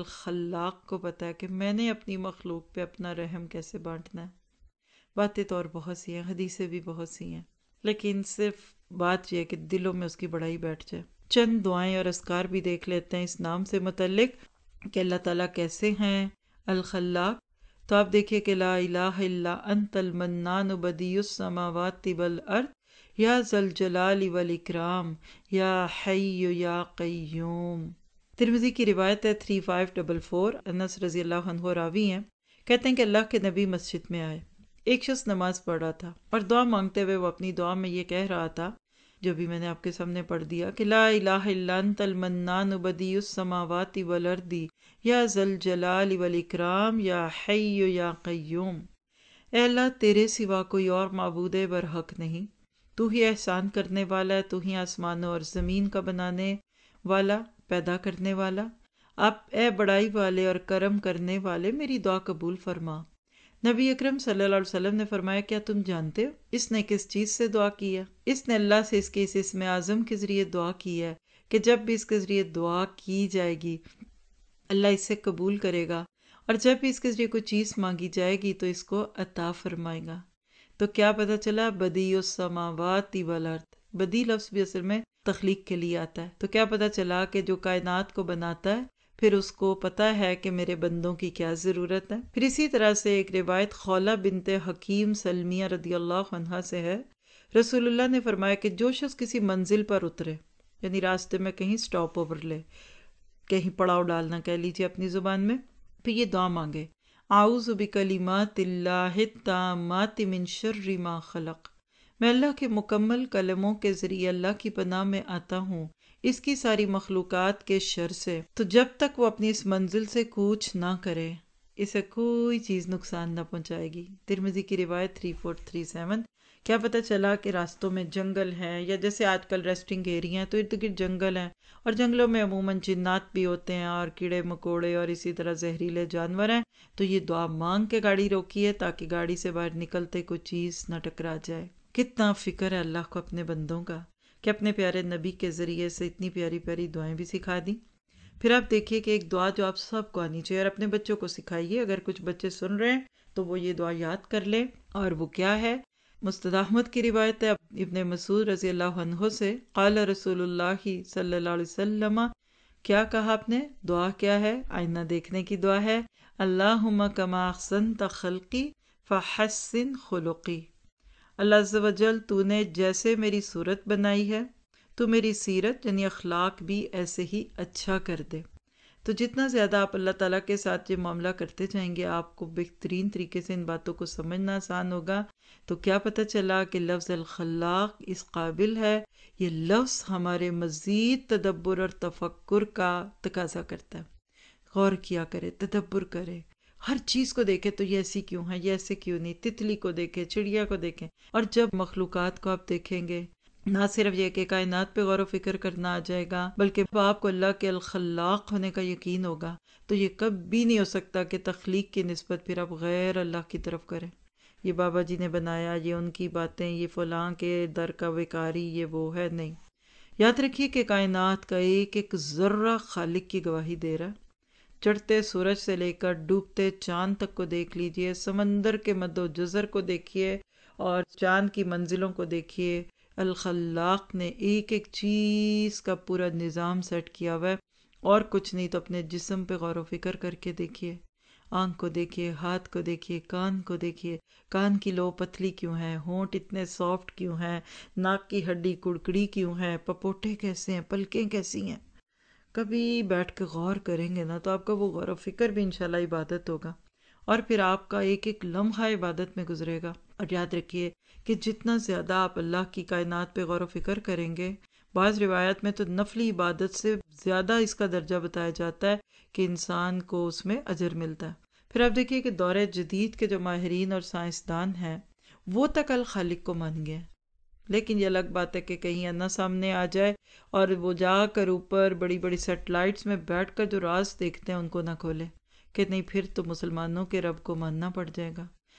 الخلاق کو پتہ ہے کہ میں نے اپنی مخلوق پہ اپنا رحم کیسے بانٹنا ہے۔ باتیں تو اور بہت سی ہیں، حدیثیں بھی بہت سی ہیں، لیکن صرف بات یہ ہے کہ دلوں میں اس کی بڑائی بیٹھ جائے۔ چند دعائیں اور اذکار بھی دیکھ لیتے ہیں اس نام سے متعلق کہ اللہ تعالیٰ کیسے ہیں الخلاق۔ تو آپ دیکھیے کہ لا الہ الا انت المنان بدیع السماوات والارض یا ذا الجلال والاکرام یا حی یا قیوم۔ ترمذی کی روایت ہے 3544، انس رضی اللہ عنہ راوی ہیں، کہتے ہیں کہ اللہ کے نبی مسجد میں آئے، ایک شخص نماز پڑھ رہا تھا اور دعا مانگتے ہوئے وہ اپنی دعا میں یہ کہہ رہا تھا جو بھی میں نے آپ کے سامنے پڑھ دیا کہ لا الہ الا انت المنان بدیع السماوات والارض یا ذا الجلال والاکرام یا حی یا قیوم۔ اے اللہ، تیرے سوا کوئی اور معبود برحق نہیں، تو ہی احسان کرنے والا ہے، تو ہی آسمانوں اور زمین کا بنانے والا، پیدا کرنے والا۔ اب اے بڑائی والے اور کرم کرنے والے، میری دعا قبول فرما۔ نبی اکرم صلی اللہ علیہ وسلم نے فرمایا، کیا تم جانتے ہو اس نے کس چیز سے دعا کی ہے؟ اس نے اللہ سے اس کے اس اسم اعظم کے ذریعے دعا کی ہے کہ جب بھی اس کے ذریعے دعا کی جائے گی اللہ اسے قبول کرے گا، اور جب بھی اس کے ذریعے کوئی چیز مانگی جائے گی تو اس کو عطا فرمائے گا۔ تو کیا پتہ چلا؟ بدیع السماوات والارض، بدیع لفظ بھی اصل میں تخلیق کے لیے آتا ہے۔ تو کیا پتہ چلا کہ جو کائنات کو بناتا ہے پھر اس کو پتہ ہے کہ میرے بندوں کی کیا ضرورت ہے۔ پھر اسی طرح سے ایک روایت خولہ بنت حکیم سلمیہ رضی اللہ عنہا سے ہے، رسول اللہ نے فرمایا کہ جو شخص کسی منزل پر اترے، یعنی راستے میں کہیں سٹاپ اوور لے، کہیں پڑاؤ ڈالنا کہہ لیجیے اپنی زبان میں، پھر یہ دعا مانگے، اعوذ بکلمات اللہ التامات من شر ما خلق، میں اللہ کے مکمل کلموں کے ذریعے اللہ کی پناہ میں آتا ہوں اس کی ساری مخلوقات کے شر سے۔ تو جب تک وہ اپنی اس منزل سے کوچ نہ کرے اسے کوئی چیز نقصان نہ پہنچائے گی۔ ترمذی کی روایت 3437۔ کیا پتہ چلا کہ راستوں میں جنگل ہیں، یا جیسے آج کل ریسٹنگ ایریا ہیں تو ارد گرد جنگل ہیں، اور جنگلوں میں عموماً جنات بھی ہوتے ہیں اور کیڑے مکوڑے اور اسی طرح زہریلے جانور ہیں، تو یہ دعا مانگ کے گاڑی روکیے تاکہ گاڑی سے باہر نکلتے کوئی چیز نہ ٹکرا جائے۔ کتنا فکر ہے اللہ کو اپنے بندوں کا کہ اپنے پیارے نبی کے ذریعے سے اتنی پیاری پیاری دعائیں بھی سکھا دیں۔ پھر آپ دیکھیے کہ ایک دعا جو آپ سب کو آنی چاہیے اور اپنے بچوں کو سکھائیے، اگر کچھ بچے سن رہے ہیں تو وہ یہ دعا یاد کر لیں، اور وہ کیا ہے؟ مستد احمد کی روایت ہے ابن مسعود رضی اللہ عنہ سے، قال رسول اللہ صلی اللہ علیہ وسلم، کیا کہا آپ نے؟ دعا کیا ہے؟ آئینہ دیکھنے کی دعا ہے، اللہم کما احسنت خلقی فحسن خلقی، اللہ عز و جل تو نے جیسے میری صورت بنائی ہے تو میری سیرت یعنی اخلاق بھی ایسے ہی اچھا کر دے۔ تو جتنا زیادہ آپ اللہ تعالیٰ کے ساتھ یہ معاملہ کرتے جائیں گے آپ کو بہترین طریقے سے ان باتوں کو سمجھنا آسان ہوگا۔ تو کیا پتہ چلا کہ لفظ الخلاق اس قابل ہے، یہ لفظ ہمارے مزید تدبر اور تفکر کا تقاضا کرتا ہے۔ غور کیا کرے، تدبر کرے، ہر چیز کو دیکھے تو یہ ایسی کیوں ہے، یہ ایسے کیوں نہیں، تتلی کو دیکھے، چڑیا کو دیکھیں، اور جب مخلوقات کو آپ دیکھیں گے نہ صرف یہ کہ کائنات پہ غور و فکر کرنا آ جائے گا، بلکہ آپ کو اللہ کے الخلاق ہونے کا یقین ہوگا، تو یہ کبھی نہیں ہو سکتا کہ تخلیق کی نسبت پھر آپ غیر اللہ کی طرف کریں، یہ بابا جی نے بنایا، یہ ان کی باتیں، یہ فلاں کے در کا وکاری، یہ وہ ہے، نہیں۔ یاد رکھیے کہ کائنات کا ایک ایک ذرہ خالق کی گواہی دے رہا ہے۔ چڑھتے سورج سے لے کر ڈوبتے چاند تک کو دیکھ لیجئے، سمندر کے مد و جزر کو دیکھیے اور چاند کی منزلوں کو دیکھیے، الخلاق نے ایک ایک چیز کا پورا نظام سیٹ کیا ہوا ہے، اور کچھ نہیں تو اپنے جسم پہ غور و فکر کر کے دیکھیے، آنکھ کو دیکھیے، ہاتھ کو دیکھیے، کان کو دیکھیے، کان کی لو پتلی کیوں ہے، ہونٹ اتنے سافٹ کیوں ہیں، ناک کی ہڈی کڑکڑی کیوں ہے، پپوٹے کیسے ہیں، پلکیں کیسی ہیں۔ کبھی بیٹھ کے غور کریں گے نا تو آپ کا وہ غور و فکر بھی انشاءاللہ عبادت ہوگا، اور پھر آپ کا ایک ایک لمحہ عبادت میں گزرے گا۔ اور یاد رکھیے کہ جتنا زیادہ آپ اللہ کی کائنات پہ غور و فکر کریں گے، بعض روایات میں تو نفلی عبادت سے زیادہ اس کا درجہ بتایا جاتا ہے کہ انسان کو اس میں اجر ملتا ہے۔ پھر آپ دیکھیے کہ دور جدید کے جو ماہرین اور سائنسدان ہیں وہ تک الخالق کو مان گئے، لیکن یہ الگ بات ہے کہ کہیں انا سامنے آ جائے اور وہ جا کر اوپر بڑی بڑی سیٹلائٹس میں بیٹھ کر جو راز دیکھتے ہیں ان کو نہ کھولے، کہ نہیں پھر تو مسلمانوں کے رب کو ماننا پڑ جائے گا۔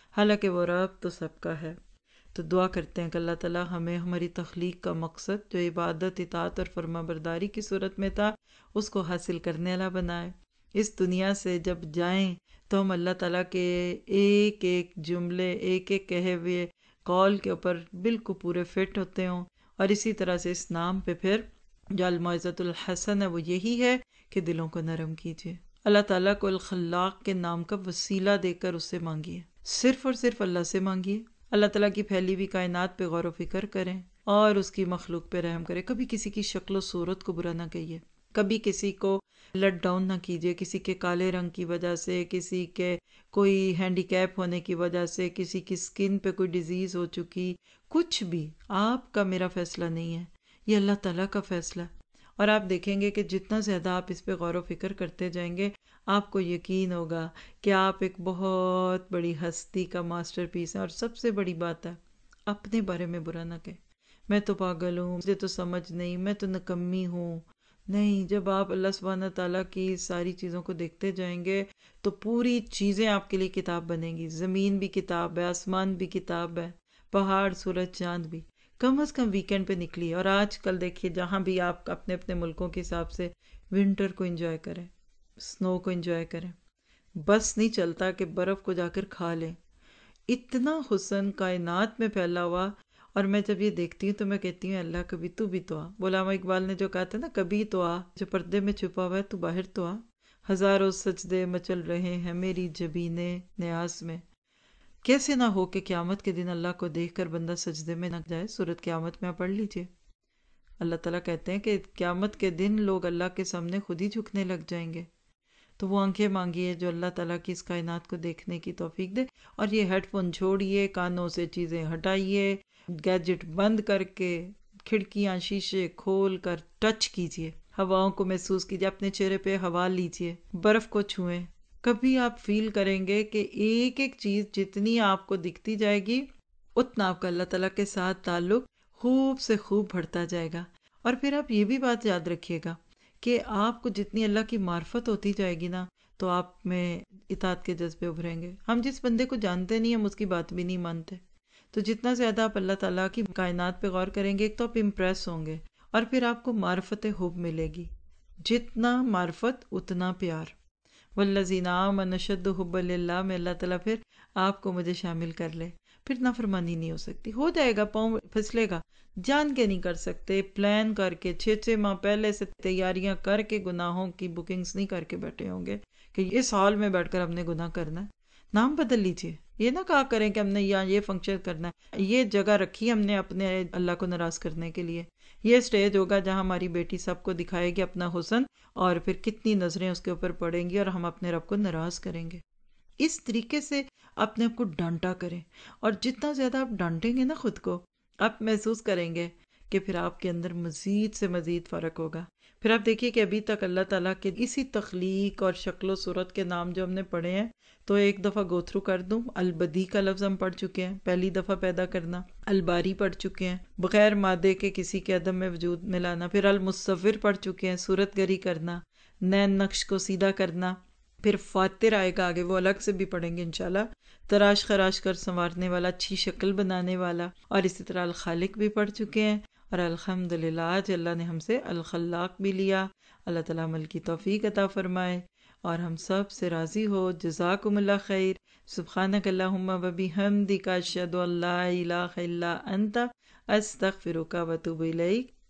حالانکہ وہ رب تو سب کا ہے۔ تو دعا کرتے ہیں کہ اللہ تعالیٰ ہمیں ہماری تخلیق کا مقصد جو عبادت، اطاعت اور فرما برداری کی صورت میں تھا اس کو حاصل کرنے والا بنائے۔ اس دنیا سے جب جائیں تو ہم اللہ تعالیٰ کے ایک ایک جملے، ایک ایک کہے ہوئے قول کے اوپر بالکل پورے فٹ ہوتے ہوں، اور اسی طرح سے اس نام پہ پھر جو الموعظۃ الحسن ہے وہ یہی ہے کہ دلوں کو نرم کیجیے۔ اللہ تعالیٰ کو الخلاق کے نام کا وسیلہ دے کر اس سے مانگیے، صرف اور صرف اللہ سے مانگیے۔ اللہ تعالیٰ کی پھیلی ہوئی کائنات پہ غور و فکر کریں اور اس کی مخلوق پہ رحم کریں۔ کبھی کسی کی شکل و صورت کو برا نہ کہیے، کبھی کسی کو لیٹ ڈاؤن نہ کیجیے، کسی کے کالے رنگ کی وجہ سے، کسی کے کوئی ہینڈی کیپ ہونے کی وجہ سے، کسی کی سکن پہ کوئی ڈیزیز ہو چکی، کچھ بھی آپ کا میرا فیصلہ نہیں ہے، یہ اللہ تعالیٰ کا فیصلہ ہے۔ اور آپ دیکھیں گے کہ جتنا زیادہ آپ اس پہ غور و فکر کرتے جائیں گے آپ کو یقین ہوگا کہ آپ ایک بہت بڑی ہستی کا ماسٹر پیس ہیں۔ اور سب سے بڑی بات ہے، اپنے بارے میں برا نہ کہیں، میں تو پاگل ہوں، مجھے تو سمجھ نہیں، میں تو نکمی ہوں۔ نہیں، جب آپ اللہ سبحانہ تعالیٰ کی ساری چیزوں کو دیکھتے جائیں گے تو پوری چیزیں آپ کے لیے کتاب بنیں گی۔ زمین بھی کتاب ہے، آسمان بھی کتاب ہے، پہاڑ، سورج، چاند بھی۔ کم از کم ویکینڈ پہ نکلیے، اور آج کل دیکھیے جہاں بھی آپ اپنے اپنے ملکوں کے حساب سے ونٹر کو انجوائے کریں، سنو کو انجوائے کریں۔ بس نہیں چلتا کہ برف کو جا کر کھا لیں۔ اتنا حسن کائنات میں پھیلا ہوا، اور میں جب یہ دیکھتی ہوں تو میں کہتی ہوں اللہ کبھی تو بھی تو آ۔ علامہ اقبال نے جو کہا تھا نا، کبھی تو آ، جو پردے میں چھپا ہوا ہے تو باہر تو آ، ہزاروں سجدے مچل رہے ہیں میری جبینے نیاز میں۔ کیسے نہ ہو کہ قیامت کے دن اللہ کو دیکھ کر بندہ سجدے میں نہ جائے۔ سورۃ قیامت میں آپ پڑھ لیجئے، اللہ تعالیٰ کہتے ہیں کہ قیامت کے دن لوگ اللہ کے سامنے خود ہی جھکنے لگ جائیں گے۔ تو وہ آنکھیں مانگیے جو اللہ تعالیٰ کی اس کائنات کو دیکھنے کی توفیق دے، اور یہ ہیڈ فون چھوڑیے، کانوں سے چیزیں ہٹائیے، گیجٹ بند کر کے کھڑکیاں شیشے کھول کر ٹچ کیجیے، ہواؤں کو محسوس کیجیے، اپنے چہرے پہ ہوا لیجیے، برف کو چھوئیں۔ کبھی آپ فیل کریں گے کہ ایک ایک چیز جتنی آپ کو دکھتی جائے گی اتنا آپ کا اللہ تعالیٰ کے ساتھ تعلق خوب سے خوب بڑھتا جائے گا۔ اور پھر آپ یہ بھی بات یاد رکھیے گا کہ آپ کو جتنی اللہ کی معرفت ہوتی جائے گی نا تو آپ میں اطاعت کے جذبے ابھریں گے۔ ہم جس بندے کو جانتے نہیں ہم اس کی بات بھی نہیں مانتے، تو جتنا زیادہ آپ اللہ تعالیٰ کی کائنات پہ غور کریں گے ایک تو آپ امپریس ہوں گے، اور پھر آپ کو معرفت حب ملے گی۔ جتنا معرفت اتنا پیار۔ والذین آمنوا اشد حبا للہ میں اللہ تعالیٰ پھر آپ کو مجھے شامل کر لے، پھر نافرمانی نہیں ہو سکتی۔ ہو جائے گا، پاؤں پھسلے گا، جان کے نہیں کر سکتے، پلان کر کے 6 ماہ پہلے سے تیاریاں کر کے گناہوں کی بکنگز نہیں کر کے بیٹھے ہوں گے کہ اس ہال میں بیٹھ کر ہم نے گناہ کرنا ہے۔ نام بدل لیجئے، یہ نہ کہا کریں کہ ہم نے یہاں یہ فنکشن کرنا ہے، یہ جگہ رکھی ہم نے اپنے اللہ کو ناراض کرنے کے لیے، یہ اسٹیج ہوگا جہاں ہماری بیٹی سب کو دکھائے گی اپنا حسن، اور پھر کتنی نظریں اس کے اوپر پڑیں گی اور ہم اپنے رب کو ناراض کریں گے۔ اس طریقے سے اپنے آپ کو ڈانٹا کریں، اور جتنا زیادہ آپ ڈانٹیں گے نا خود کو، آپ محسوس کریں گے کہ پھر آپ کے اندر مزید سے مزید فرق ہوگا۔ پھر آپ دیکھیے کہ ابھی تک اللہ تعالیٰ کے اسی تخلیق اور شکل و صورت کے نام جو ہم نے پڑھے ہیں، تو ایک دفعہ گو تھرو کر دوں۔ البدی کا لفظ ہم پڑھ چکے ہیں، پہلی دفعہ پیدا کرنا۔ الباری پڑھ چکے ہیں، بغیر مادے کے کسی کے عدم میں وجود میں لانا۔ پھر المصور پڑھ چکے ہیں، صورت گری کرنا، نین نقش کو سیدھا کرنا۔ پھر فاتر آئے گا آگے، وہ الگ سے بھی پڑھیں گے انشاءاللہ، تراش خراش کر سنوارنے والا، اچھی شکل بنانے والا، اور اسی طرح الخالق بھی پڑھ چکے ہیں۔ اور الحمدللہ آج اللہ نے ہم سے الخلاق بھی لیا۔ اللہ تعالیٰ عمل کی توفیق عطا فرمائے اور ہم سب سے راضی ہو۔ جزاکم اللہ خیر۔ سبحانک اللہم و بحمدک، اشہد ان لا الہ الا انت، استغفرک و اتوب الیک۔